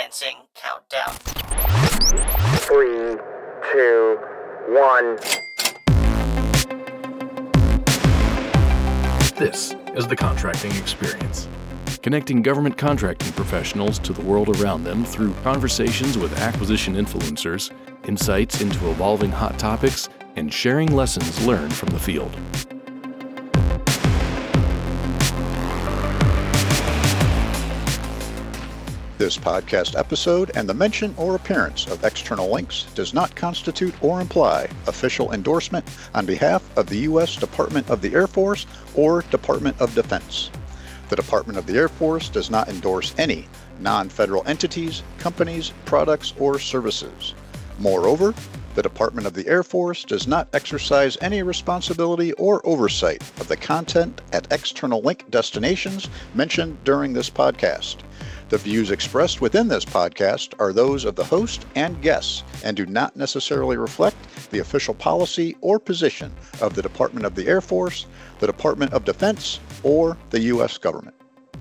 Commencing countdown. 3, 2, 1. This is the Contracting Experience, connecting government contracting professionals to the world around them through conversations with acquisition influencers, insights into evolving hot topics, and sharing lessons learned from the field. This podcast episode and the mention or appearance of external links does not constitute or imply official endorsement on behalf of the U.S. Department of the Air Force or Department of Defense. The Department of the Air Force does not endorse any non-federal entities, companies, products, or services. Moreover, the Department of the Air Force does not exercise any responsibility or oversight of the content at external link destinations mentioned during this podcast. The views expressed within this podcast are those of the host and guests and do not necessarily reflect the official policy or position of the Department of the Air Force, the Department of Defense, or the U.S. government.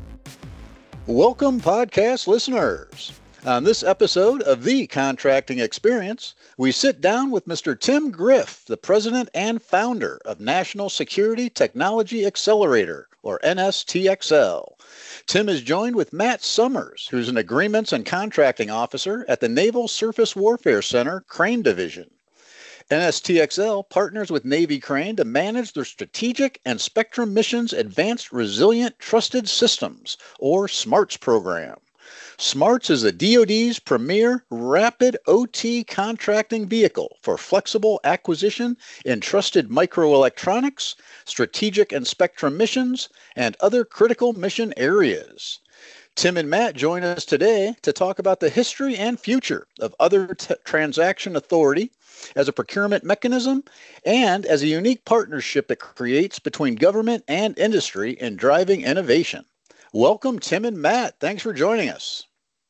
Welcome, podcast listeners. On this episode of The Contracting Experience, we sit down with Mr. Tim Griff, the president and founder of National Security Technology Accelerator, or NSTXL. Tim is joined with Matt Summers, who's an Agreements and Contracting Officer at the Naval Surface Warfare Center, Crane Division. NSTXL partners with Navy Crane to manage their Strategic and Spectrum Missions Advanced Resilient Trusted Systems, or SMARTS program. SMARTS is the DoD's premier rapid OT contracting vehicle for flexible acquisition in trusted microelectronics, strategic and spectrum missions, and other critical mission areas. Tim and Matt join us today to talk about the history and future of Other Transaction Authority as a procurement mechanism and as a unique partnership it creates between government and industry in driving innovation. Welcome, Tim and Matt. Thanks for joining us.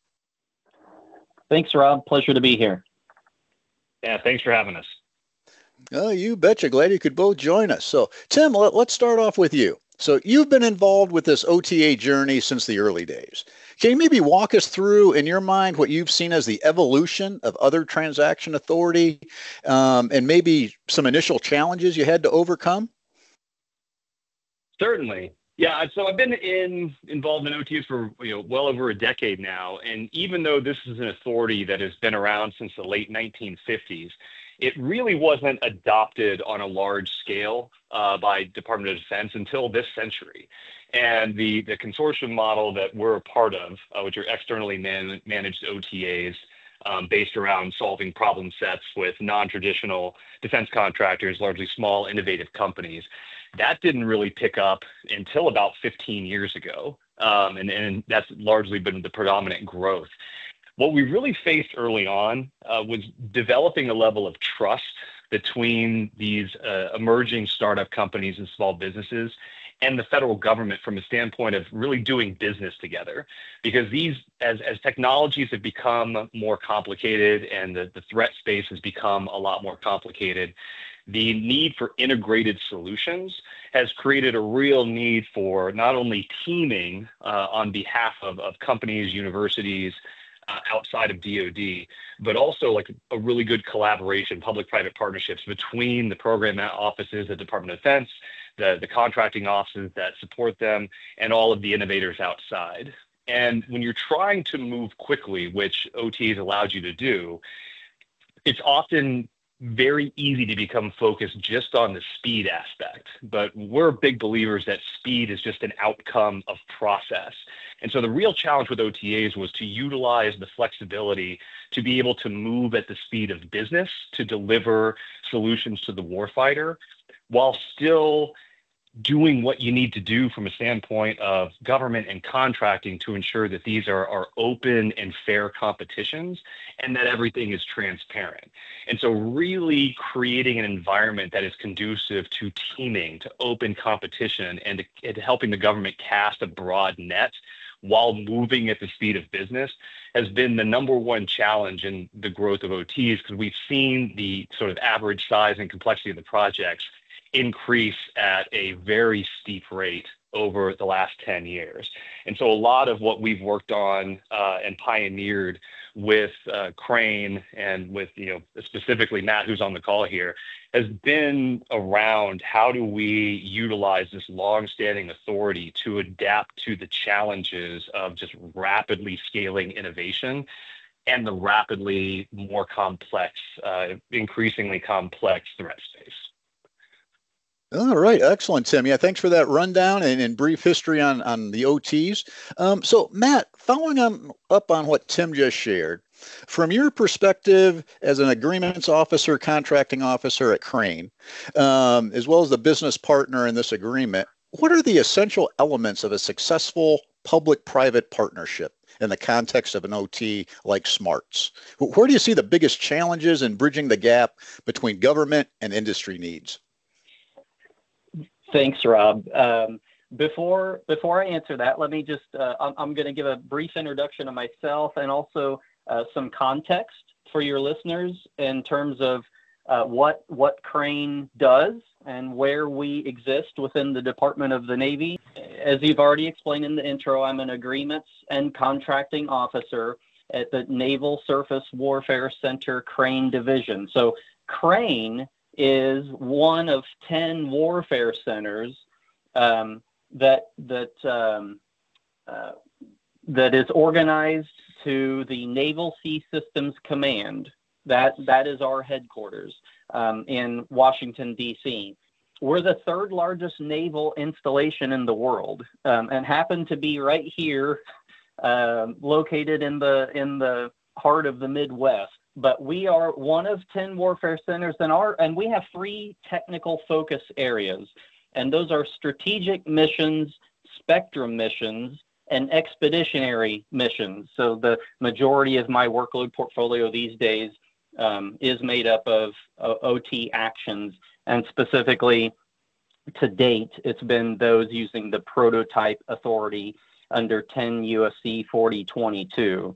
Thanks, Rob. Pleasure to be here. Yeah, thanks for having us. Oh, you betcha. Glad you could both join us. So, Tim, let's start off with you. So you've been involved with this OTA journey since the early days. Can you maybe walk us through, in your mind, what you've seen as the evolution of Other Transaction Authority and maybe some initial challenges you had to overcome? Certainly. Yeah, so I've been involved in OTAs for well over a decade now, and even though this is an authority that has been around since the late 1950s, it really wasn't adopted on a large scale by Department of Defense until this century. And the consortium model that we're a part of, which are externally managed OTAs, based around solving problem sets with non-traditional defense contractors, largely small, innovative companies, that didn't really pick up until about 15 years ago. And that's largely been the predominant growth. What we really faced early on was developing a level of trust between these emerging startup companies and small businesses and the federal government from a standpoint of really doing business together. Because these, as technologies have become more complicated and the threat space has become a lot more complicated, the need for integrated solutions has created a real need for not only teaming on behalf of companies, universities, outside of DoD, but also like a really good collaboration, public-private partnerships between the program offices, the Department of Defense, the contracting offices that support them, and all of the innovators outside. And when you're trying to move quickly, which OTAs allowed you to do, it's often very easy to become focused just on the speed aspect, but we're big believers that speed is just an outcome of process. And so the real challenge with OTAs was to utilize the flexibility to be able to move at the speed of business to deliver solutions to the warfighter while still doing what you need to do from a standpoint of government and contracting to ensure that these are open and fair competitions and that everything is transparent. And so really creating an environment that is conducive to teaming, to open competition, and to helping the government cast a broad net while moving at the speed of business has been the number one challenge in the growth of OTs, because we've seen the sort of average size and complexity of the projects increase at a very steep rate over the last 10 years. And so a lot of what we've worked on and pioneered with Crane and with, specifically Matt, who's on the call here, has been around how do we utilize this longstanding authority to adapt to the challenges of just rapidly scaling innovation and the rapidly more complex, increasingly complex threat space. All right. Excellent, Tim. Yeah, thanks for that rundown and brief history on the OTs. So, Matt, following up on what Tim just shared, from your perspective as an agreements officer, contracting officer at Crane, as well as the business partner in this agreement, what are the essential elements of a successful public-private partnership in the context of an OT like SMARTS? Where do you see the biggest challenges in bridging the gap between government and industry needs? Thanks, Rob. Before I answer that, let me just, I'm going to give a brief introduction of myself and also some context for your listeners in terms of what Crane does and where we exist within the Department of the Navy. As you've already explained in the intro, I'm an agreements and contracting officer at the Naval Surface Warfare Center Crane Division. So Crane is one of 10 warfare centers that is organized to the Naval Sea Systems Command. That is our headquarters in Washington, D.C. We're the third largest naval installation in the world and happen to be right here, located in the heart of the Midwest. But we are one of 10 warfare centers, and we have 3 technical focus areas, and those are strategic missions, spectrum missions, and expeditionary missions. So the majority of my workload portfolio these days is made up of OT actions, and specifically to date, it's been those using the prototype authority under 10 USC 4022.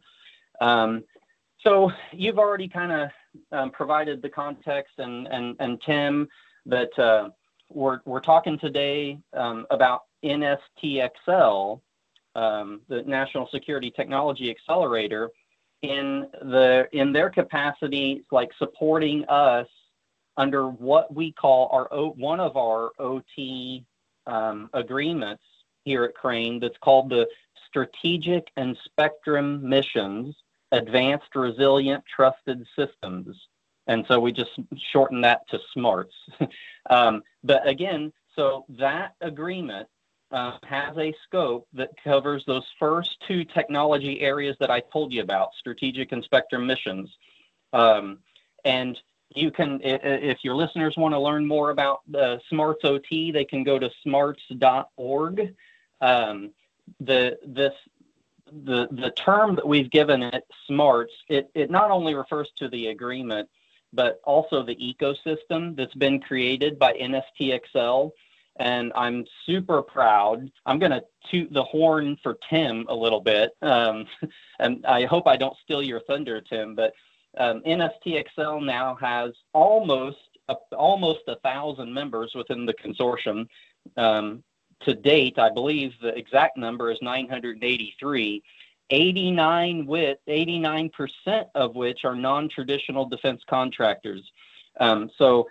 So you've already kind of provided the context, and Tim, that we're talking today about NSTXL, the National Security Technology Accelerator, in their capacity, like supporting us under what we call one of our OT agreements here at Crane, that's called the Strategic and Spectrum Missions Advanced Resilient Trusted Systems. And so we just shorten that to SMARTS. But again, so that agreement has a scope that covers those first 2 technology areas that I told you about, strategic and spectrum missions. And you can, if your listeners want to learn more about the SMARTS OT, they can go to smarts.org. The term that we've given it, SMARTS, it not only refers to the agreement, but also the ecosystem that's been created by NSTXL. And I'm super proud. I'm going to toot the horn for Tim a little bit. And I hope I don't steal your thunder, Tim, but NSTXL now has almost 1,000 members within the consortium. To date, I believe the exact number is 983, 89% of which are non-traditional defense contractors. So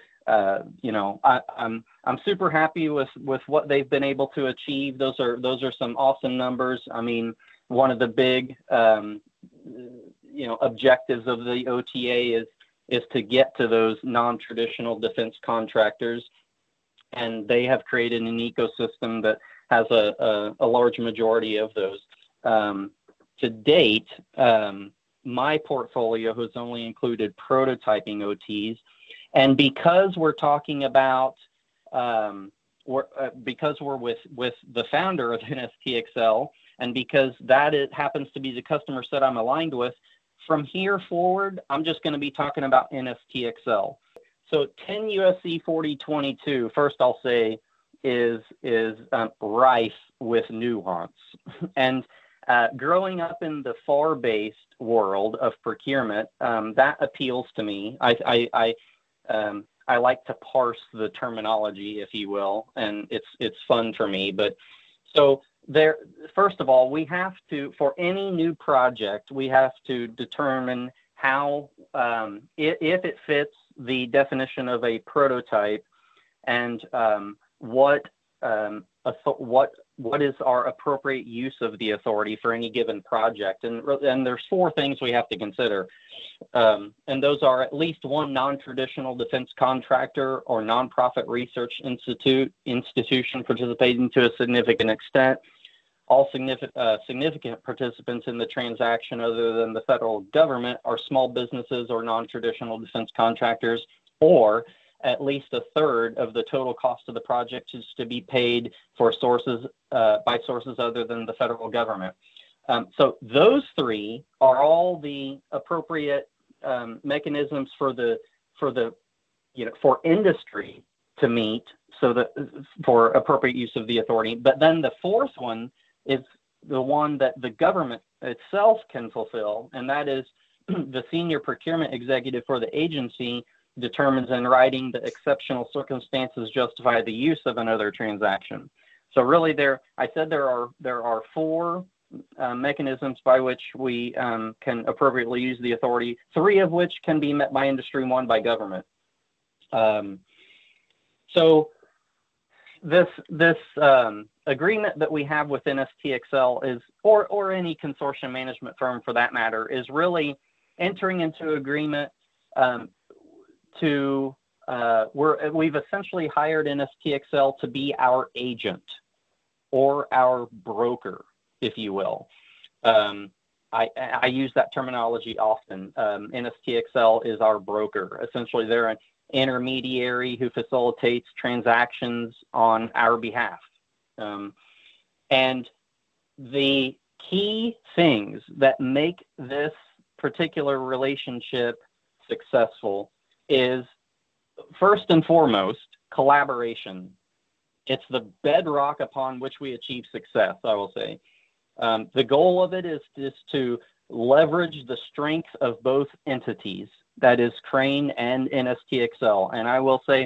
I'm super happy with what they've been able to achieve. Those are some awesome numbers. I mean, one of the big objectives of the OTA is to get to those non-traditional defense contractors. And they have created an ecosystem that has a large majority of those. To date, my portfolio has only included prototyping OTs. And because we're talking about, because we're with the founder of NSTXL, and because happens to be the customer set I'm aligned with, from here forward, I'm just going to be talking about NSTXL. So 10 USC 4022, first I'll say, is rife with nuance. And growing up in the FAR-based world of procurement, that appeals to me. I like to parse the terminology, if you will, and it's fun for me. But So there, first of all, we have to, for any new project, we have to determine how, if it fits the definition of a prototype, and what is our appropriate use of the authority for any given project. And there's four things we have to consider. And those are at least one non-traditional defense contractor or nonprofit research institution participating to a significant extent. All significant participants in the transaction other than the federal government are small businesses or non-traditional defense contractors, or at least a third of the total cost of the project is to be paid for by sources other than the federal government. So those three are all the appropriate mechanisms for industry to meet, so that for appropriate use of the authority. But then the fourth one is the one that the government itself can fulfill, and that is the senior procurement executive for the agency determines in writing that exceptional circumstances justify the use of another transaction. So really, I said there are four mechanisms by which we can appropriately use the authority, three of which can be met by industry, one by government. So this agreement that we have with NSTXL is, or any consortium management firm for that matter, is really entering into agreement we've essentially hired NSTXL to be our agent or our broker, if you will. I use that terminology often. NSTXL is our broker. Essentially, they're an intermediary who facilitates transactions on our behalf. And the key things that make this particular relationship successful is, first and foremost, collaboration. It's the bedrock upon which we achieve success, I will say. The goal of it is to leverage the strength of both entities, that is Crane and NSTXL. And I will say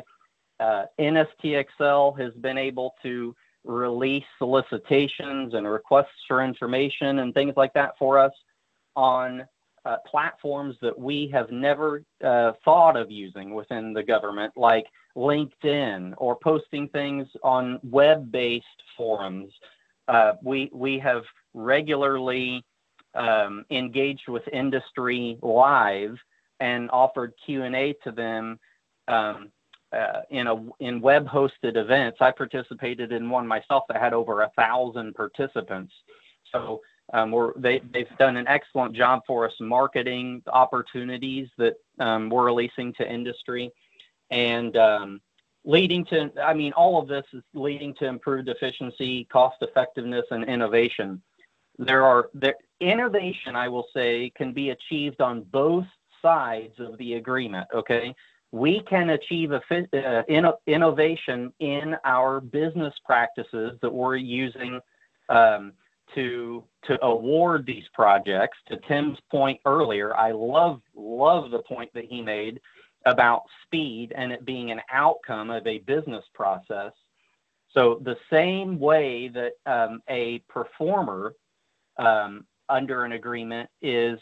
NSTXL has been able to release solicitations and requests for information and things like that for us on platforms that we have never thought of using within the government, like LinkedIn, or posting things on web-based forums. We have regularly engaged with industry live and offered Q&A to them in web-hosted events. I participated in one myself that had over 1,000 participants. So they've done an excellent job for us marketing opportunities that we're releasing to industry, and leading to, all of this is leading to improved efficiency, cost effectiveness, and innovation. Innovation, I will say, can be achieved on both sides of the agreement, okay? We can achieve innovation in our business practices that we're using to award these projects. To Tim's point earlier, I love the point that he made about speed and it being an outcome of a business process. So the same way that a performer under an agreement is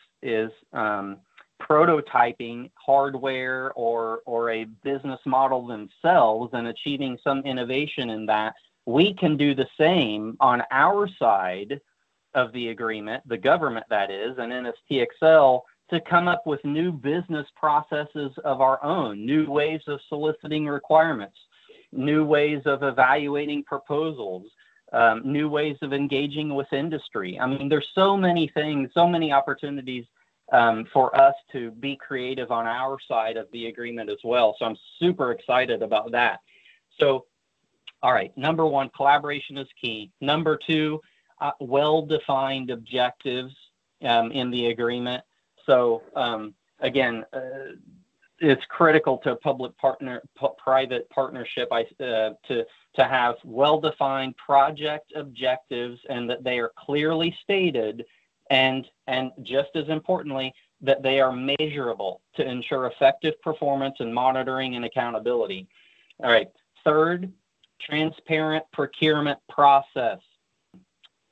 prototyping hardware or a business model themselves and achieving some innovation in that, we can do the same on our side of the agreement, the government that is, and NSTXL, to come up with new business processes of our own, new ways of soliciting requirements, new ways of evaluating proposals, new ways of engaging with industry. There's so many things, so many opportunities for us to be creative on our side of the agreement as well. So I'm super excited about that. So, all right, number one, collaboration is key. Number two, well-defined objectives in the agreement. So again, it's critical to public-private partnership to have well-defined project objectives, and that they are clearly stated, and just as importantly, that they are measurable to ensure effective performance and monitoring and accountability. All right. Third, transparent procurement process.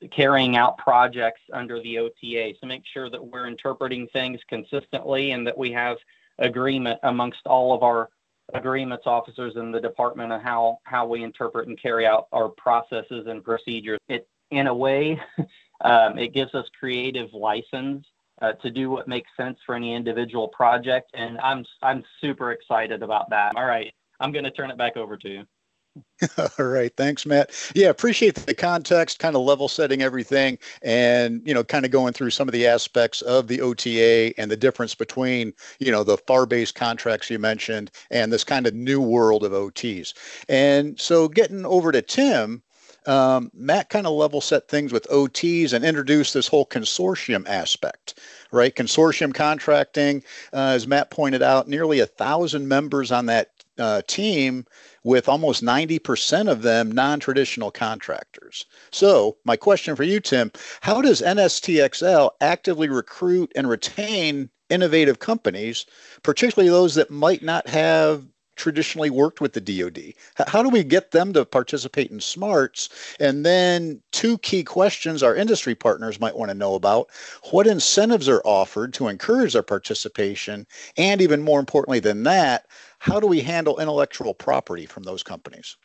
carrying out projects under the OTA. So make sure that we're interpreting things consistently and that we have agreement amongst all of our agreements officers in the department of how we interpret and carry out our processes and procedures. It, in a way, it gives us creative license to do what makes sense for any individual project, and I'm super excited about that. All right, I'm going to turn it back over to you. All right. Thanks, Matt. Yeah, appreciate the context, kind of level setting everything and, kind of going through some of the aspects of the OTA and the difference between, the FAR-based contracts you mentioned and this kind of new world of OTs. And so getting over to Tim, Matt kind of level set things with OTs and introduced this whole consortium aspect, right? Consortium contracting, as Matt pointed out, nearly 1,000 members on that team, with almost 90% of them non-traditional contractors. So my question for you, Tim, how does NSTXL actively recruit and retain innovative companies, particularly those that might not have traditionally worked with the DoD? How do we get them to participate in SMARTS? And then two key questions our industry partners might want to know about: what incentives are offered to encourage their participation? And even more importantly than that, how do we handle intellectual property from those companies?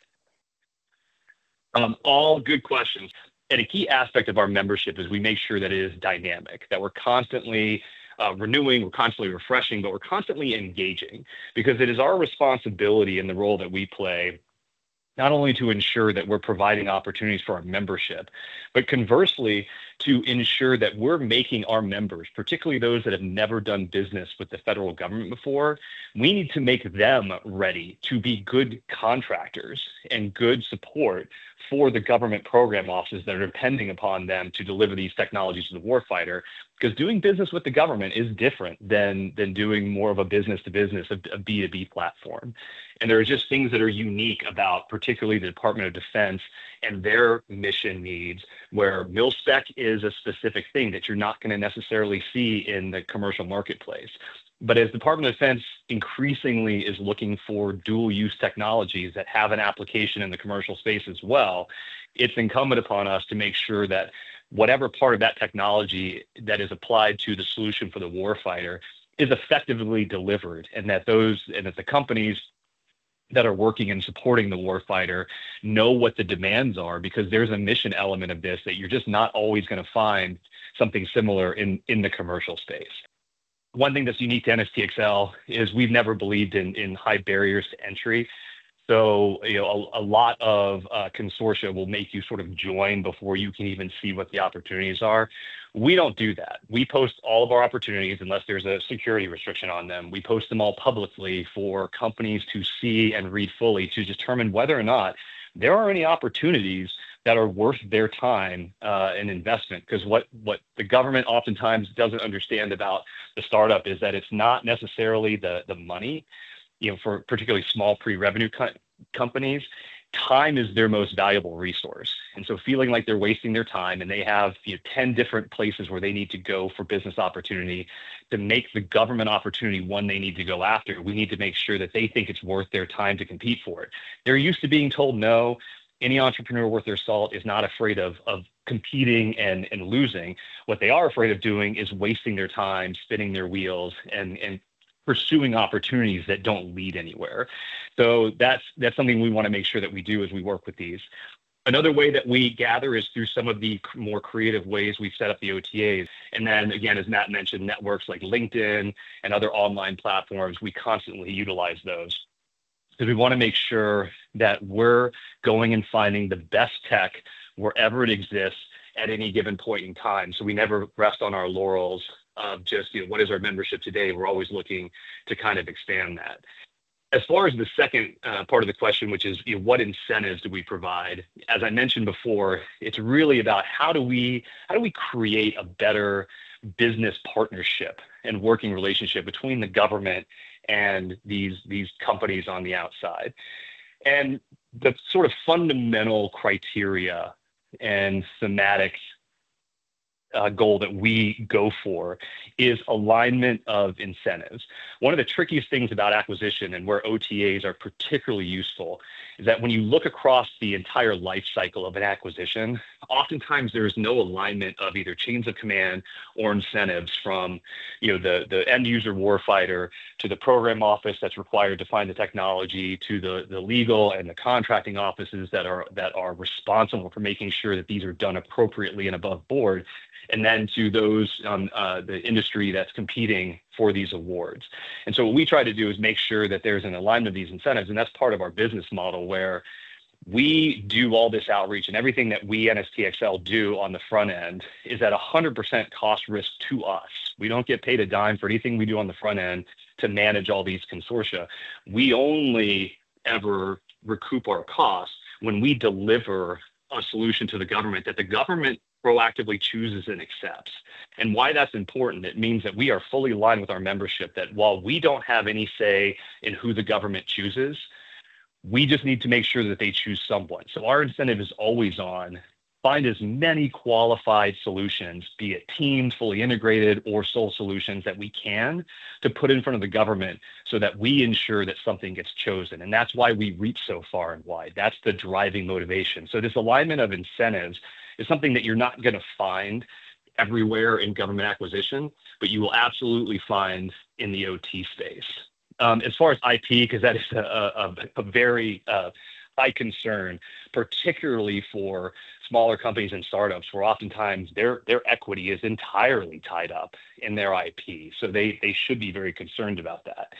All good questions. And a key aspect of our membership is we make sure that it is dynamic, that we're constantly renewing, we're constantly refreshing, but we're constantly engaging, because it is our responsibility in the role that we play not only to ensure that we're providing opportunities for our membership, but conversely, to ensure that we're making our members, particularly those that have never done business with the federal government before, we need to make them ready to be good contractors and good support for the government program offices that are depending upon them to deliver these technologies to the warfighter. Because doing business with the government is different than doing more of a business-to-business, a B2B platform. And there are just things that are unique about particularly the Department of Defense and their mission needs, where mil-spec is a specific thing that you're not going to necessarily see in the commercial marketplace. But as the Department of Defense increasingly is looking for dual-use technologies that have an application in the commercial space as well, it's incumbent upon us to make sure that whatever part of that technology that is applied to the solution for the warfighter is effectively delivered, and that the companies that are working and supporting the warfighter know what the demands are, because there's a mission element of this that you're just not always going to find something similar in the commercial space. One thing that's unique to NSTXL is we've never believed in high barriers to entry. So, a lot of consortia will make you sort of join before you can even see what the opportunities are. We don't do that. We post all of our opportunities unless there's a security restriction on them. We post them all publicly for companies to see and read fully to determine whether or not there are any opportunities that are worth their time and investment. Because what the government oftentimes doesn't understand about the startup is that it's not necessarily the money. For particularly small pre-revenue companies, time is their most valuable resource. And so feeling like they're wasting their time and they have 10 different places where they need to go for business opportunity to make the government opportunity one they need to go after, we need to make sure that they think it's worth their time to compete for it. They're used to being told no. Any entrepreneur worth their salt is not afraid of competing and losing. What they are afraid of doing is wasting their time, spinning their wheels, and pursuing opportunities that don't lead anywhere. So that's something we want to make sure that we do as we work with these. Another way that we gather is through some of the more creative ways we've set up the OTAs. And then again, as Matt mentioned, networks like LinkedIn and other online platforms, we constantly utilize those, because we want to make sure that we're going and finding the best tech wherever it exists at any given point in time. So we never rest on our laurels of just, what is our membership today? We're always looking to kind of expand that. As far as the second part of the question, which is what incentives do we provide? As I mentioned before, it's really about how do we create a better business partnership and working relationship between the government and these companies on the outside. And the sort of fundamental criteria and thematic goal that we go for is alignment of incentives. One of the trickiest things about acquisition, and where OTAs are particularly useful, is that when you look across the entire life cycle of an acquisition, oftentimes there is no alignment of either chains of command or incentives from, the end user warfighter to the program office that's required to find the technology, to the legal and the contracting offices that are responsible for making sure that these are done appropriately and above board, and then to those the industry that's competing for these awards. And so what we try to do is make sure that there's an alignment of these incentives, and that's part of our business model, where we do all this outreach, and everything that we NSTXL do on the front end is at 100% cost risk to us. We don't get paid a dime for anything we do on the front end to manage all these consortia. We only ever recoup our costs when we deliver a solution to the government that the government proactively chooses and accepts. And why that's important, it means that we are fully aligned with our membership, that while we don't have any say in who the government chooses, we just need to make sure that they choose someone. So our incentive is always on find as many qualified solutions, be it teamed, fully integrated, or sole solutions that we can to put in front of the government so that we ensure that something gets chosen. And that's why we reach so far and wide. That's the driving motivation. So this alignment of incentives is something that you're not going to find everywhere in government acquisition, but you will absolutely find in the OT space. As far as IP, because that is a very high concern, particularly for smaller companies and startups, where oftentimes their equity is entirely tied up in their IP. So they should be very concerned about that.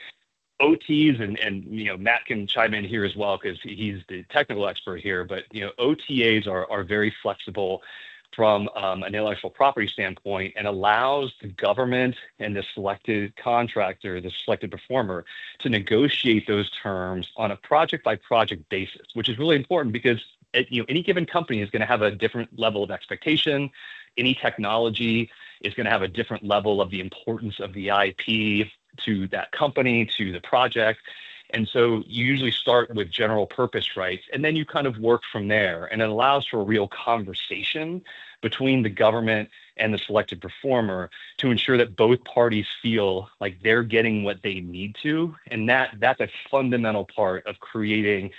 OTs, and Matt can chime in here as well because he's the technical expert here, but OTAs are very flexible from an intellectual property standpoint, and allows the government and the selected contractor, the selected performer, to negotiate those terms on a project-by-project basis, which is really important because any given company is going to have a different level of expectation. Any technology is going to have a different level of the importance of the IP to that company, to the project. And so you usually start with general purpose rights, and then you kind of work from there. And it allows for a real conversation between the government and the selected performer to ensure that both parties feel like they're getting what they need to. And that's a fundamental part of creating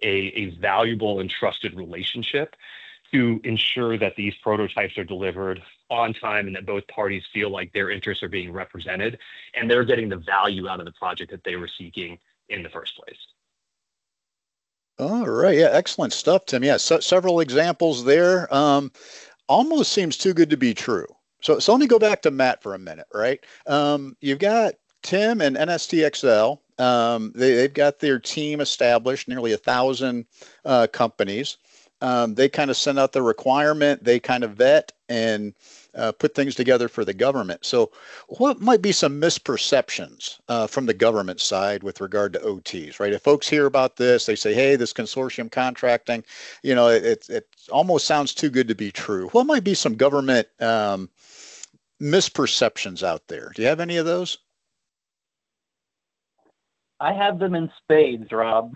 a valuable and trusted relationship to ensure that these prototypes are delivered on time and that both parties feel like their interests are being represented and they're getting the value out of the project that they were seeking in the first place. All right. Yeah. Excellent stuff, Tim. Yeah. Several examples there. Almost seems too good to be true. So let me go back to Matt for a minute, right? You've got Tim and NSTXL. They've got their team established, nearly 1,000 companies. They kind of send out the requirement, they kind of vet and put things together for the government. So what might be some misperceptions from the government side with regard to OTs, right? If folks hear about this, they say, hey, this consortium contracting, it almost sounds too good to be true. What might be some government misperceptions out there? Do you have any of those? I have them in spades, Rob.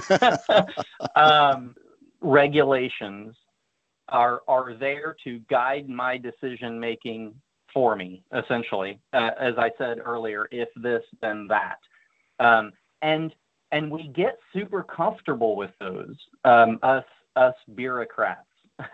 Regulations are there to guide my decision making for me, essentially. As I said earlier, if this, then that, and we get super comfortable with those. Us bureaucrats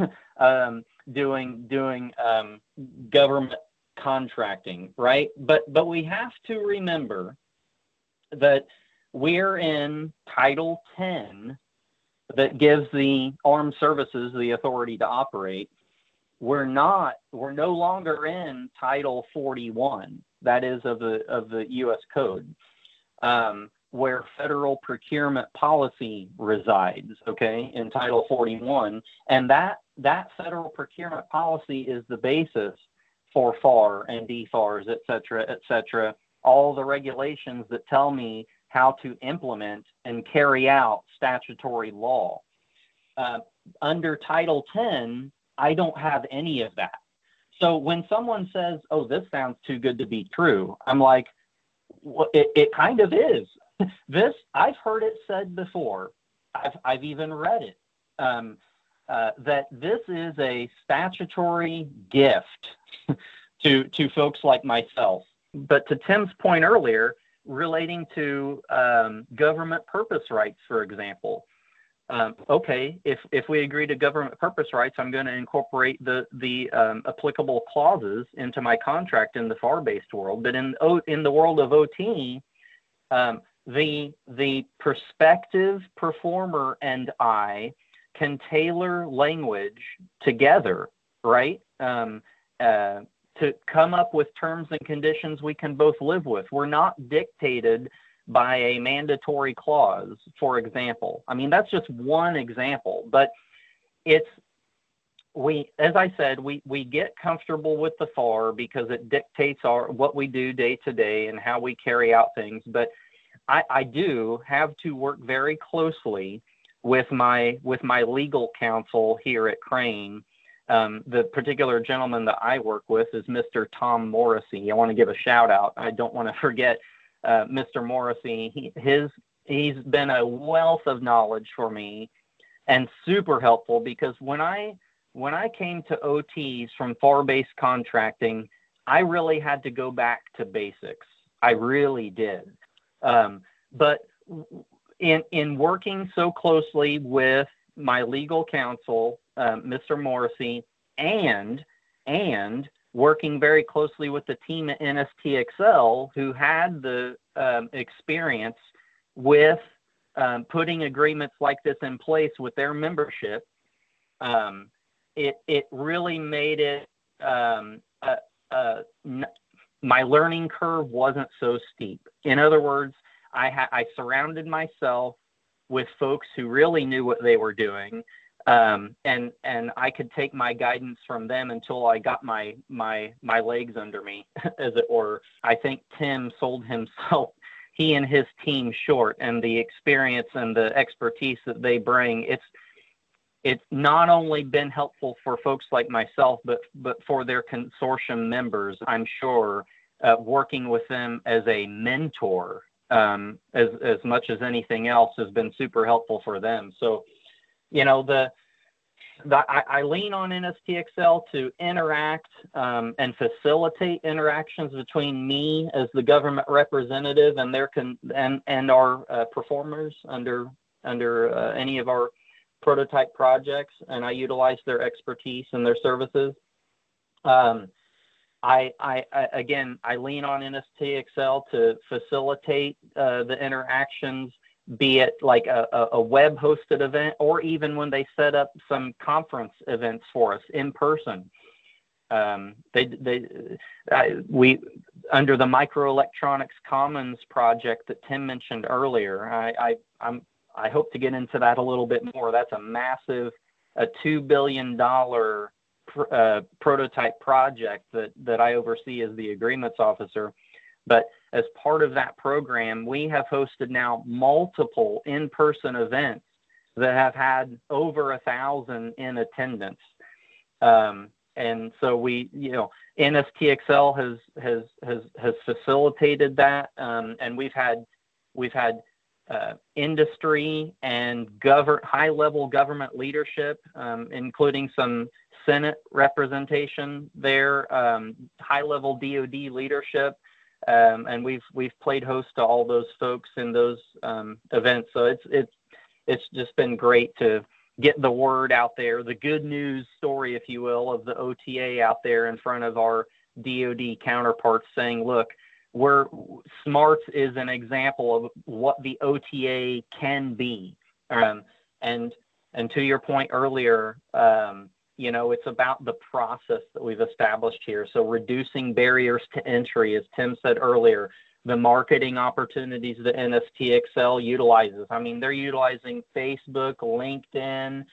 doing government contracting, right? But we have to remember that we're in Title 10 that gives the armed services the authority to operate. We're no longer in Title 41, that is of the U.S. Code, where federal procurement policy resides, okay, in Title 41. And that federal procurement policy is the basis for FAR and DFARs, et cetera, all the regulations that tell me how to implement and carry out statutory law. Under Title 10, I don't have any of that. So when someone says, oh, this sounds too good to be true, I'm like, well, it kind of is. This, I've heard it said before. I've even read it, that this is a statutory gift to folks like myself. But to Tim's point earlier, relating to government purpose rights, for example, okay, if we agree to government purpose rights, I'm going to incorporate the applicable clauses into my contract in the FAR-based world. But in the world of OT, the prospective performer and I can tailor language together, right? To come up with terms and conditions we can both live with. We're not dictated by a mandatory clause, for example. I mean, that's just one example, but as I said, we get comfortable with the FAR because it dictates what we do day to day and how we carry out things. But I do have to work very closely with my legal counsel here at Crane. The particular gentleman that I work with is Mr. Tom Morrissey. I want to give a shout out. I don't want to forget Mr. Morrissey. He's been a wealth of knowledge for me and super helpful, because when I came to OTs from FAR-based contracting, I really had to go back to basics. I really did. But in working so closely with my legal counsel, Mr. Morrissey, and working very closely with the team at NSTXL, who had the experience with putting agreements like this in place with their membership, it really made it my learning curve wasn't so steep. In other words, I surrounded myself with folks who really knew what they were doing, and I could take my guidance from them until I got my legs under me, as it were. I think Tim sold himself, he and his team, short, and the experience and the expertise that they bring. It's not only been helpful for folks like myself, but for their consortium members, I'm sure, working with them as a mentor, as much as anything else, has been super helpful for them. So, you know, I lean on NSTXL to interact and facilitate interactions between me as the government representative and and our performers under any of our prototype projects, and I utilize their expertise and their services. I lean on NSTXL to facilitate the interactions, be it like a web hosted event, or even when they set up some conference events for us in person. We under the Microelectronics Commons project that Tim mentioned earlier. I hope to get into that a little bit more. That's a massive, $2 billion prototype project that I oversee as the agreements officer. But as part of that program, we have hosted now multiple in-person events that have had over 1,000 in attendance. And so NSTXL has facilitated that, and we've had industry and high-level government leadership, including some Senate representation there, high-level DoD leadership, and we've played host to all those folks in those events. So it's just been great to get the word out there, the good news story, if you will, of the OTA out there in front of our DoD counterparts, saying, look, SMARTS is an example of what the OTA can be. And to your point earlier, it's about the process that we've established here. So reducing barriers to entry, as Tim said earlier, the marketing opportunities that NSTXL utilizes. I mean, they're utilizing Facebook, LinkedIn,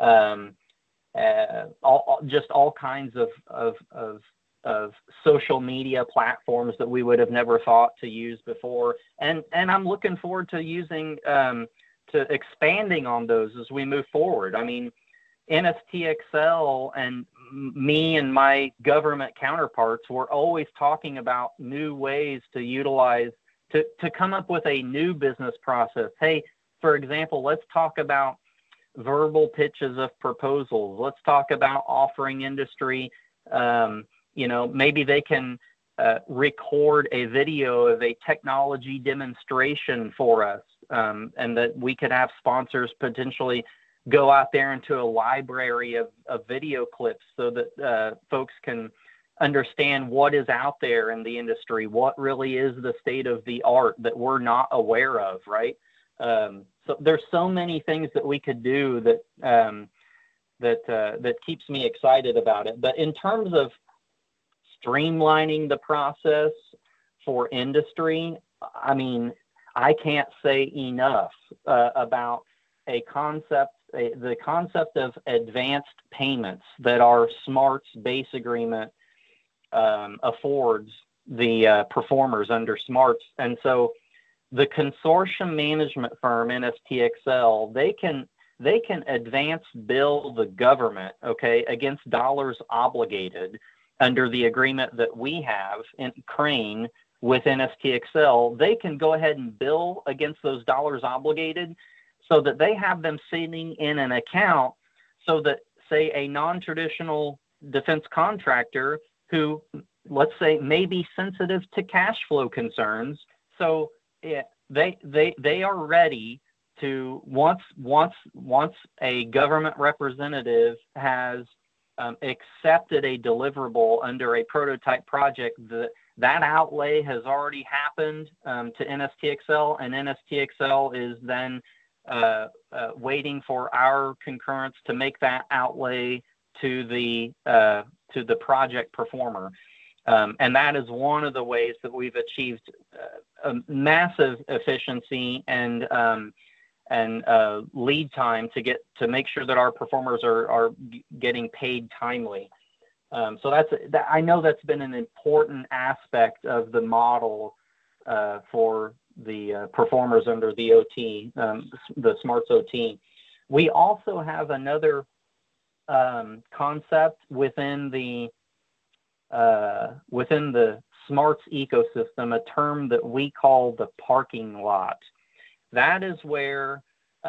all kinds of social media platforms that we would have never thought to use before. And I'm looking forward to using, to expanding on those as we move forward. I mean, NSTXL and me and my government counterparts were always talking about new ways to utilize, to come up with a new business process. Hey, for example, let's talk about verbal pitches of proposals. Let's talk about offering industry, maybe they can record a video of a technology demonstration for us and that we could have sponsors potentially go out there into a library of video clips so that folks can understand what is out there in the industry, what really is the state of the art that we're not aware of, right? So there's so many things that we could do that keeps me excited about it. But in terms of streamlining the process for industry, I mean, I can't say enough about the concept of advanced payments that our SMARTS base agreement affords the performers under SMARTS. And so the consortium management firm, NSTXL, they can advance bill the government, okay, against dollars obligated under the agreement that we have in Crane with NSTXL. They can go ahead and bill against those dollars obligated so that they have them sitting in an account so that, say, a non-traditional defense contractor who, let's say, may be sensitive to cash flow concerns, so they are ready to, once a government representative has accepted a deliverable under a prototype project, that outlay has already happened to NSTXL, and NSTXL is then waiting for our concurrence to make that outlay to the project performer. And that is one of the ways that we've achieved a massive efficiency and lead time to make sure that our performers are getting paid timely. So I know that's been an important aspect of the model for the performers under the OT, the SMARTS OT. We also have another concept within the SMARTS ecosystem, a term that we call the parking lot. That is where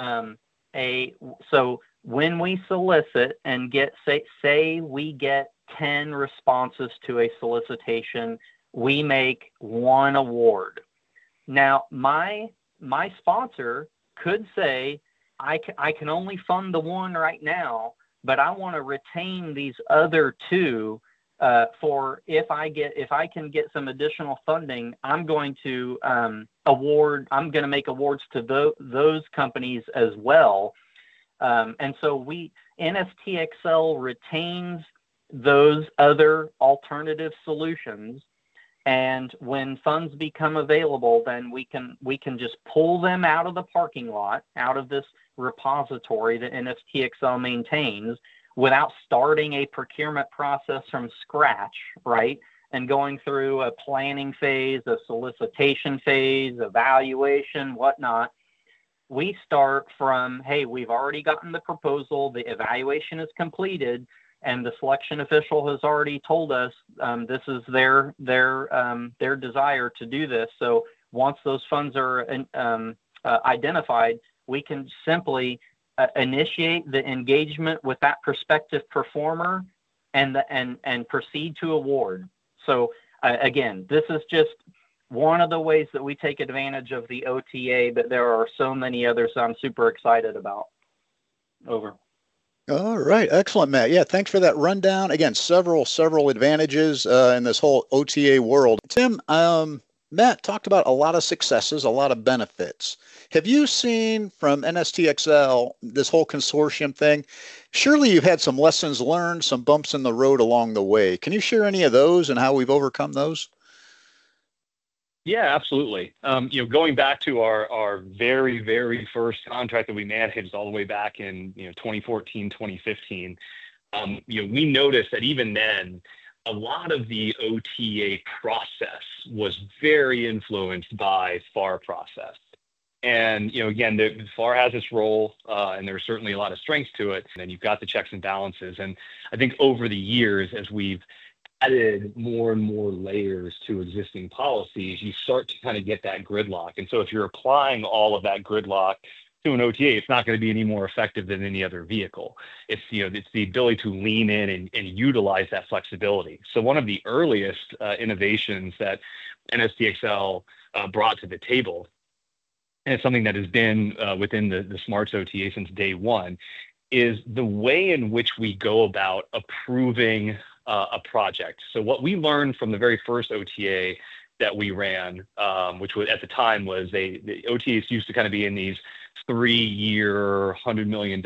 so when we solicit and get, say we get 10 responses to a solicitation, we make one award. Now, my sponsor could say, I can only fund the one right now, but I want to retain these other two for if I can get some additional funding, I'm going to make awards to those companies as well. And so NSTXL retains those other alternative solutions. And when funds become available, then we can just pull them out of the parking lot, out of this repository that NSTXL maintains, without starting a procurement process from scratch, right? And going through a planning phase, a solicitation phase, evaluation, whatnot. We start from, hey, we've already gotten the proposal, the evaluation is completed, and the selection official has already told us this is their desire to do this. So once those funds are identified, we can simply initiate the engagement with that prospective performer and proceed to award. So again, this is just one of the ways that we take advantage of the OTA, but there are so many others I'm super excited about. Over. All right. Excellent, Matt. Yeah, thanks for that rundown. Again, several advantages in this whole OTA world. Tim, Matt talked about a lot of successes, a lot of benefits. Have you seen from NSTXL, this whole consortium thing? Surely you've had some lessons learned, some bumps in the road along the way. Can you share any of those and how we've overcome those? Yeah, absolutely. Going back to our very, very first contract that we managed all the way back in 2014, 2015, we noticed that even then, a lot of the OTA process was very influenced by FAR process. And, again, the FAR has its role, and there's certainly a lot of strengths to it. And then you've got the checks and balances. And I think over the years, as we've added more and more layers to existing policies, you start to kind of get that gridlock. And so if you're applying all of that gridlock to an OTA, it's not going to be any more effective than any other vehicle. It's the ability to lean in and utilize that flexibility. So one of the earliest innovations that NSTXL brought to the table and it's something that has been within the SMARTS OTA since day one, is the way in which we go about approving a project. So what we learned from the very first OTA that we ran, which was, at the time, was the OTAs used to kind of be in these 3-year, $100 million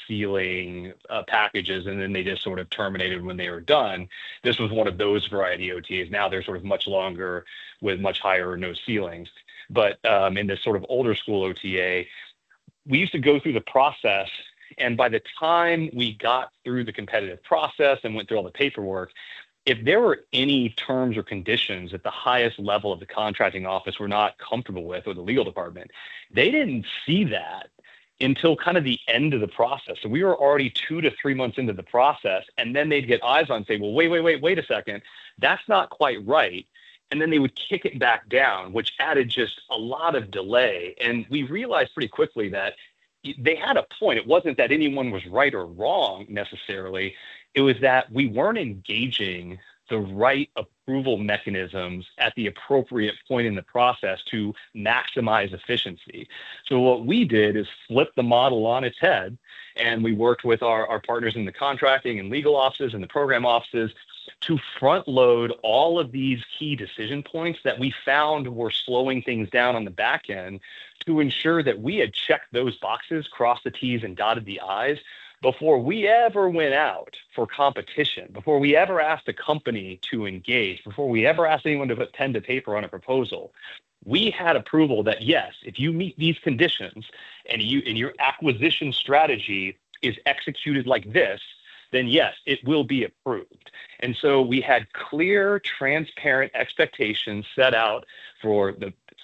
ceiling packages, and then they just sort of terminated when they were done. This was one of those variety OTAs. Now they're sort of much longer with much higher or no ceilings. But in this sort of older school OTA, we used to go through the process, and by the time we got through the competitive process and went through all the paperwork, if there were any terms or conditions at the highest level of the contracting office we're not comfortable with, or the legal department, they didn't see that until kind of the end of the process. So we were already 2 to 3 months into the process, and then they'd get eyes on and say, well, wait a second, that's not quite right. And then they would kick it back down, which added just a lot of delay. And we realized pretty quickly that they had a point. It wasn't that anyone was right or wrong necessarily. It was that we weren't engaging the right approval mechanisms at the appropriate point in the process to maximize efficiency. So what we did is flip the model on its head, and we worked with our partners in the contracting and legal offices and the program offices to front load all of these key decision points that we found were slowing things down on the back end, to ensure that we had checked those boxes, crossed the T's and dotted the I's, before we ever went out for competition, before we ever asked a company to engage, before we ever asked anyone to put pen to paper on a proposal. We had approval that, yes, if you meet these conditions and your acquisition strategy is executed like this, then yes, it will be approved. And so we had clear, transparent expectations set out for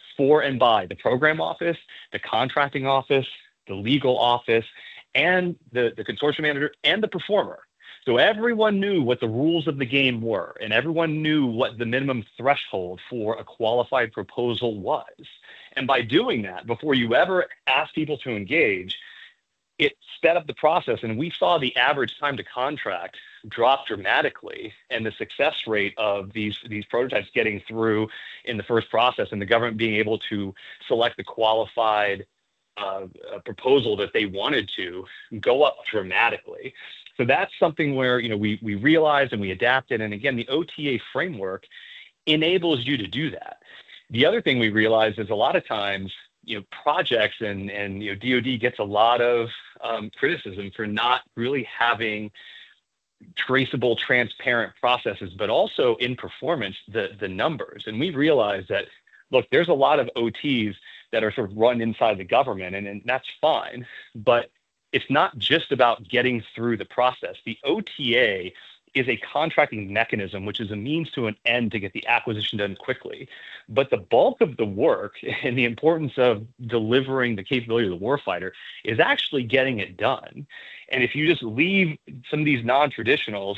and by the program office, the contracting office, the legal office, and the consortium manager and the performer. So everyone knew what the rules of the game were, and everyone knew what the minimum threshold for a qualified proposal was. And by doing that, before you ever ask people to engage, it sped up the process, and we saw the average time to contract drop dramatically, and the success rate of these prototypes getting through in the first process, and the government being able to select the qualified proposal that they wanted to go up dramatically. So that's something where, we realized and we adapted. And again, the OTA framework enables you to do that. The other thing we realized is a lot of times, projects and DoD gets a lot of criticism for not really having traceable, transparent processes, but also in performance, the numbers. And we realized that, look, there's a lot of OTs that are sort of run inside the government, and that's fine. But it's not just about getting through the process. The OTA is a contracting mechanism, which is a means to an end to get the acquisition done quickly. But the bulk of the work and the importance of delivering the capability of the warfighter is actually getting it done. And if you just leave some of these non-traditionals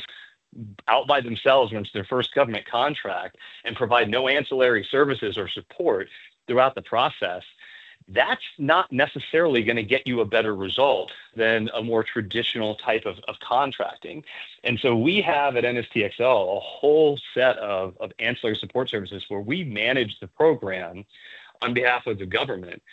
out by themselves when it's their first government contract and provide no ancillary services or support throughout the process, that's not necessarily going to get you a better result than a more traditional type of contracting. And so we have at NSTXL a whole set of ancillary support services where we manage the program on behalf of the government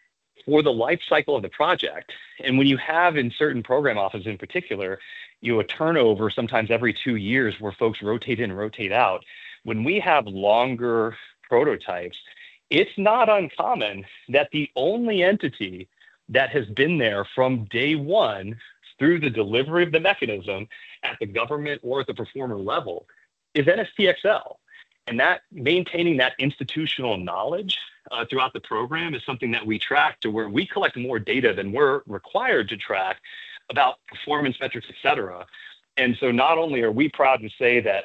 for the life cycle of the project. And when you have, in certain program offices in particular, a turnover sometimes every 2 years where folks rotate in and rotate out, when we have longer prototypes, it's not uncommon that the only entity that has been there from day one through the delivery of the mechanism at the government or at the performer level is NSTXL. And that maintaining that institutional knowledge throughout the program is something that we track, to where we collect more data than we're required to track about performance metrics, et cetera. And so not only are we proud to say that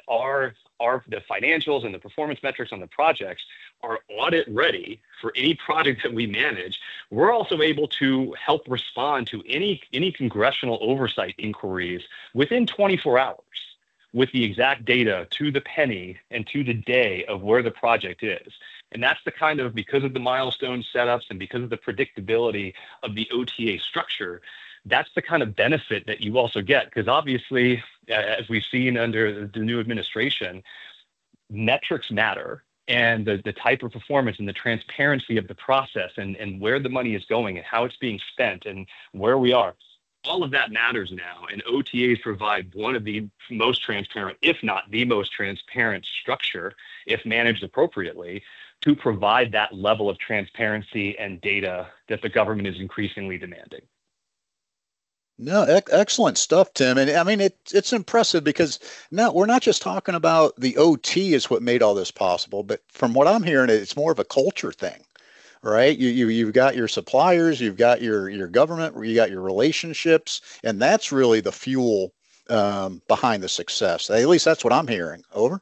the financials and the performance metrics on the projects are audit ready for any project that we manage, we're also able to help respond to any congressional oversight inquiries within 24 hours with the exact data to the penny and to the day of where the project is. And that's the kind of, because of the milestone setups and because of the predictability of the OTA structure, that's the kind of benefit that you also get. Because obviously, as we've seen under the new administration, metrics matter. and the type of performance and the transparency of the process and where the money is going and how it's being spent and where we are. All of that matters now, and OTAs provide one of the most transparent, if not the most transparent structure, if managed appropriately, to provide that level of transparency and data that the government is increasingly demanding. No, excellent stuff, Tim. And I mean, it's impressive because now we're not just talking about the OT is what made all this possible, but from what I'm hearing, it's more of a culture thing, right? You've got your suppliers, you've got your government, you got your relationships, and that's really the fuel behind the success. At least that's what I'm hearing. Over.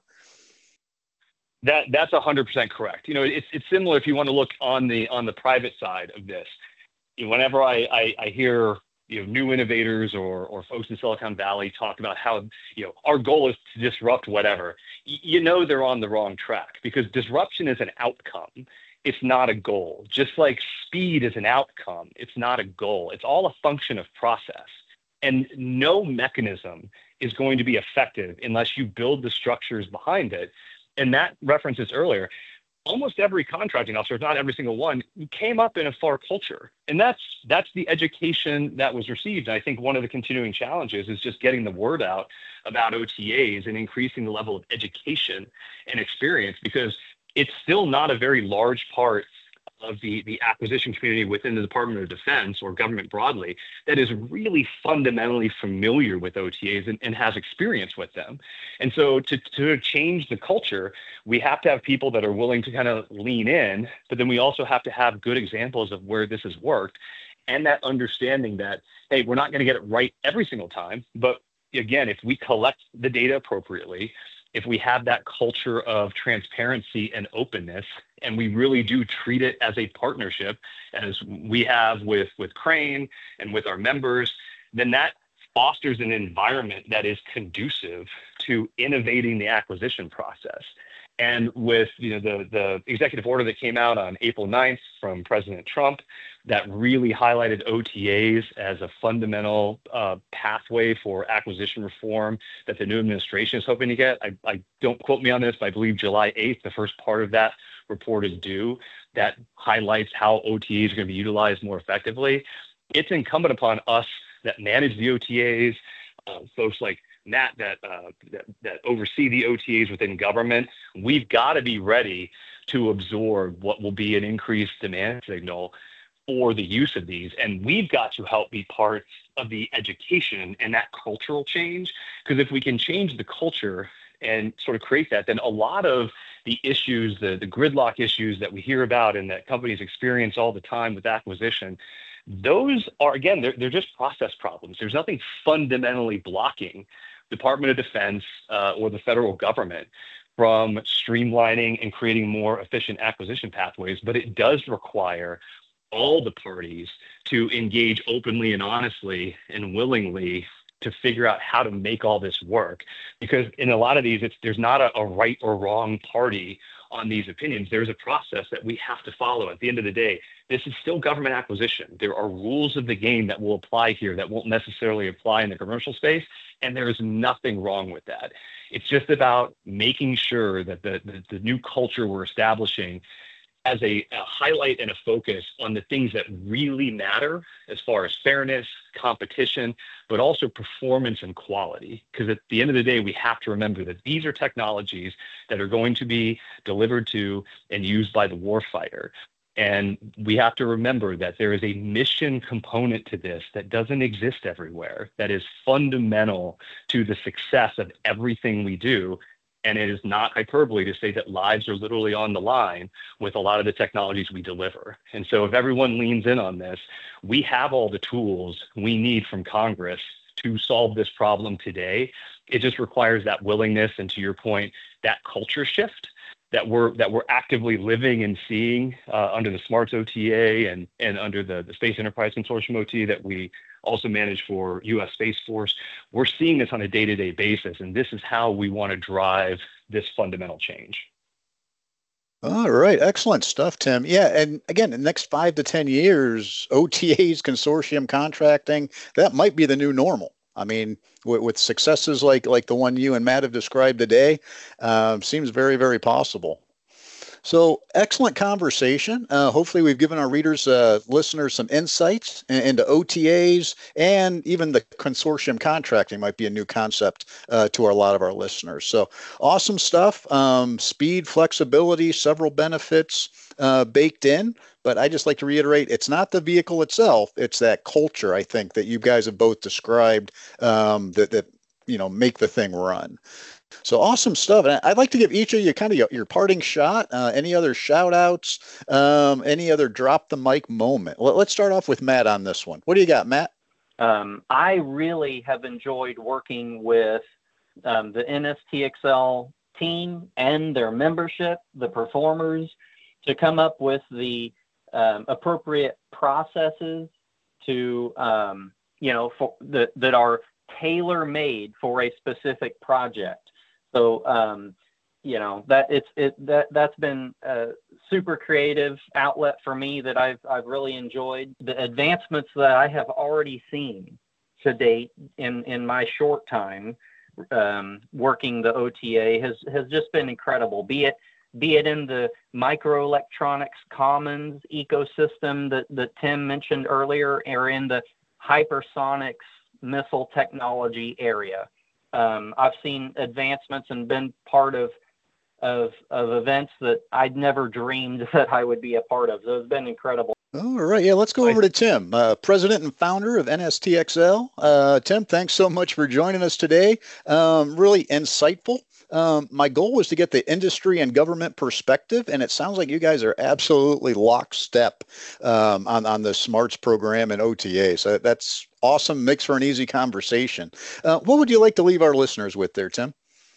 That's 100% correct. You know, it's similar if you want to look on the private side of this. Whenever I hear new innovators or folks in Silicon Valley talk about how our goal is to disrupt whatever, they're on the wrong track, because disruption is an outcome. It's not a goal. Just like speed is an outcome, it's not a goal. It's all a function of process. And no mechanism is going to be effective unless you build the structures behind it. And Matt referenced this earlier. Almost every contracting officer, if not every single one, came up in a FAR culture. And that's the education that was received. And I think one of the continuing challenges is just getting the word out about OTAs and increasing the level of education and experience, because it's still not a very large part of the acquisition community within the Department of Defense or government broadly that is really fundamentally familiar with OTAs and has experience with them. And so to change the culture, we have to have people that are willing to kind of lean in, but then we also have to have good examples of where this has worked, and that understanding that, hey, we're not going to get it right every single time. But again, if we collect the data appropriately, if we have that culture of transparency and openness, and we really do treat it as a partnership, as we have with Crane and with our members, then that fosters an environment that is conducive to innovating the acquisition process. And with the executive order that came out on April 9th from President Trump that really highlighted OTAs as a fundamental pathway for acquisition reform that the new administration is hoping to get. I don't quote me on this, but I believe July 8th, the first part of that report is due, that highlights how OTAs are going to be utilized more effectively. It's incumbent upon us that manage the OTAs, folks like Matt that oversee the OTAs within government. We've got to be ready to absorb what will be an increased demand signal for the use of these. And we've got to help be part of the education and that cultural change, because if we can change the culture and sort of create that, then a lot of the issues, the gridlock issues that we hear about and that companies experience all the time with acquisition, those are, again, they're just process problems. There's nothing fundamentally blocking Department of Defense or the federal government from streamlining and creating more efficient acquisition pathways, but it does require all the parties to engage openly and honestly and willingly to figure out how to make all this work. Because in a lot of these, there's not a right or wrong party on these opinions. There's a process that we have to follow. At the end of the day, this is still government acquisition. There are rules of the game that will apply here that won't necessarily apply in the commercial space, and there is nothing wrong with that. It's just about making sure that the new culture we're establishing as a highlight and a focus on the things that really matter as far as fairness, competition, but also performance and quality. Because at the end of the day, we have to remember that these are technologies that are going to be delivered to and used by the warfighter. And we have to remember that there is a mission component to this that doesn't exist everywhere, that is fundamental to the success of everything we do. And it is not hyperbole to say that lives are literally on the line with a lot of the technologies we deliver. And so if everyone leans in on this, we have all the tools we need from Congress to solve this problem today. It just requires that willingness, and to your point, that culture shift that we're actively living and seeing under the SMARTS OTA and under the Space Enterprise Consortium OTA that we also manage for U.S. Space Force. We're seeing this on a day-to-day basis, and this is how we want to drive this fundamental change. All right. Excellent stuff, Tim. Yeah. And again, in the next 5 to 10 years, OTAs, consortium contracting, that might be the new normal. I mean, with successes like the one you and Matt have described today, seems very, very possible. So excellent conversation. Hopefully we've given our readers, listeners some insights into OTAs, and even the consortium contracting might be a new concept to a lot of our listeners. So awesome stuff. Speed, flexibility, several benefits baked in. But I just like to reiterate, it's not the vehicle itself. It's that culture, I think, that you guys have both described that make the thing run. So awesome stuff. And I'd like to give each of you kind of your parting shot. Any other shout outs, any other drop the mic moment? Let's start off with Matt on this one. What do you got, Matt? I really have enjoyed working with the NSTXL team and their membership, the performers, to come up with the appropriate processes to, that are tailor-made for a specific project. So, that's been a super creative outlet for me that I've really enjoyed. The advancements that I have already seen to date in my short time working the OTA has just been incredible. Be it in the microelectronics commons ecosystem that Tim mentioned earlier, or in the hypersonics missile technology area. I've seen advancements and been part of events that I'd never dreamed that I would be a part of. So it's been incredible. All right. Yeah, let's go over to Tim, president and founder of NSTXL. Tim, thanks so much for joining us today. Really insightful. My goal was to get the industry and government perspective, and it sounds like you guys are absolutely lockstep on the SMARTS program and OTA. So that's awesome. Makes for an easy conversation. What would you like to leave our listeners with there, Tim?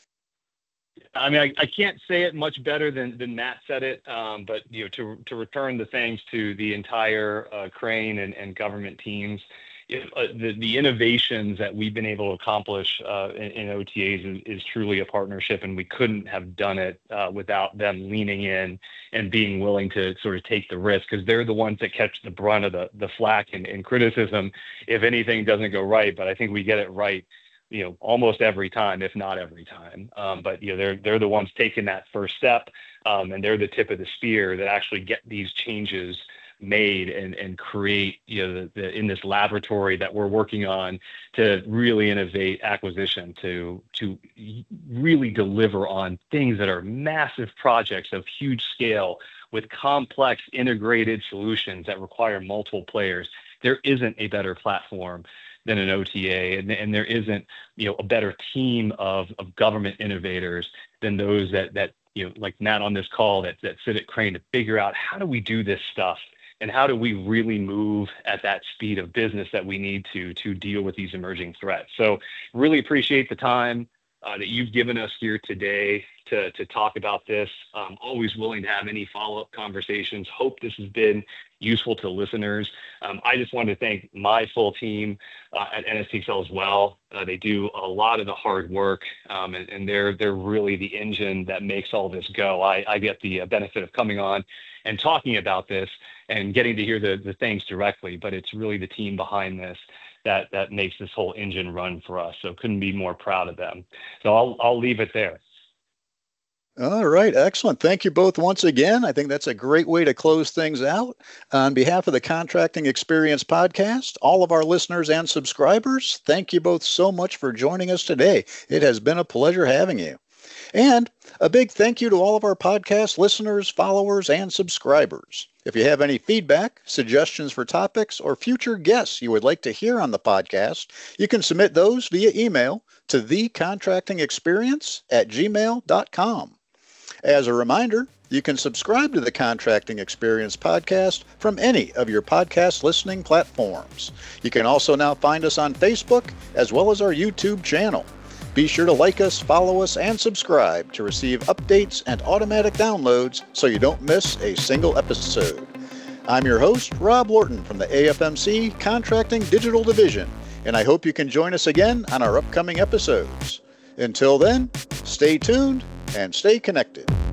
I mean, I can't say it much better than Matt said it, but to return the thanks to the entire Crane and government teams. The innovations that we've been able to accomplish in OTAs is truly a partnership, and we couldn't have done it without them leaning in and being willing to sort of take the risk, because they're the ones that catch the brunt of the flack and criticism if anything doesn't go right. But I think we get it right, almost every time, if not every time. But they're the ones taking that first step, and they're the tip of the spear that actually get these changes made and create in this laboratory that we're working on to really innovate acquisition to really deliver on things that are massive projects of huge scale with complex integrated solutions that require multiple players. There isn't a better platform than an OTA, and there isn't a better team of government innovators than those that like Matt on this call that sit at Crane to figure out how do we do this stuff. And how do we really move at that speed of business that we need to deal with these emerging threats? So really appreciate the time that you've given us here today to talk about this. Always willing to have any follow-up conversations. Hope this has been useful to listeners. I just want to thank my full team at NSTXL as well. They do a lot of the hard work, and they're really the engine that makes all this go. I get the benefit of coming on and talking about this and getting to hear the things directly, but it's really the team behind this that makes this whole engine run for us. So couldn't be more proud of them. So I'll leave it there. All right. Excellent. Thank you both once again. I think that's a great way to close things out. On behalf of the Contracting Experience podcast, all of our listeners and subscribers, thank you both so much for joining us today. It has been a pleasure having you. And a big thank you to all of our podcast listeners, followers, and subscribers. If you have any feedback, suggestions for topics, or future guests you would like to hear on the podcast, you can submit those via email to thecontractingexperience@gmail.com. As a reminder, you can subscribe to the Contracting Experience podcast from any of your podcast listening platforms. You can also now find us on Facebook as well as our YouTube channel. Be sure to like us, follow us, and subscribe to receive updates and automatic downloads so you don't miss a single episode. I'm your host, Rob Lorton from the AFMC Contracting Digital Division, and I hope you can join us again on our upcoming episodes. Until then, stay tuned and stay connected.